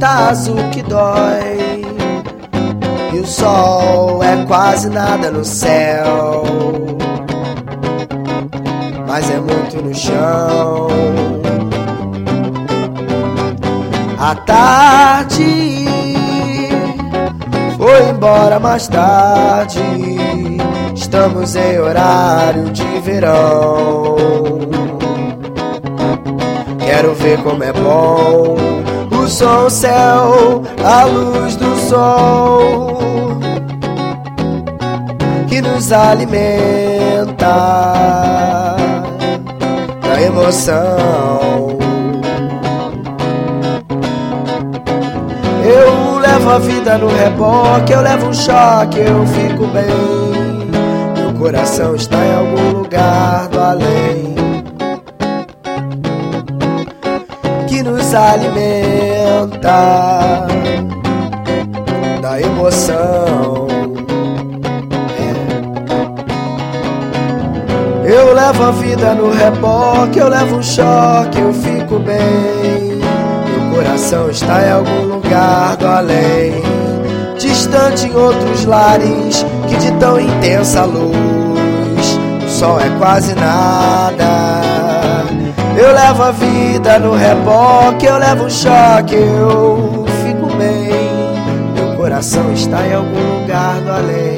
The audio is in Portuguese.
acaso que dói. E o sol é quase nada no céu, mas é muito no chão. A tarde foi embora mais tarde, estamos em horário de verão. Quero ver como é bom o som, o céu, a luz do sol que nos alimenta da emoção. Eu levo a vida no reboque, eu levo um choque, eu fico bem. Meu coração está em algum lugar do além que nos alimenta da emoção. Eu levo a vida no reboque, eu levo um choque, eu fico bem. Meu coração está em algum lugar do além, distante em outros lares, que de tão intensa luz o sol é quase nada. Eu levo a vida no reboque, eu levo um choque, eu fico bem. Meu coração está em algum lugar do além.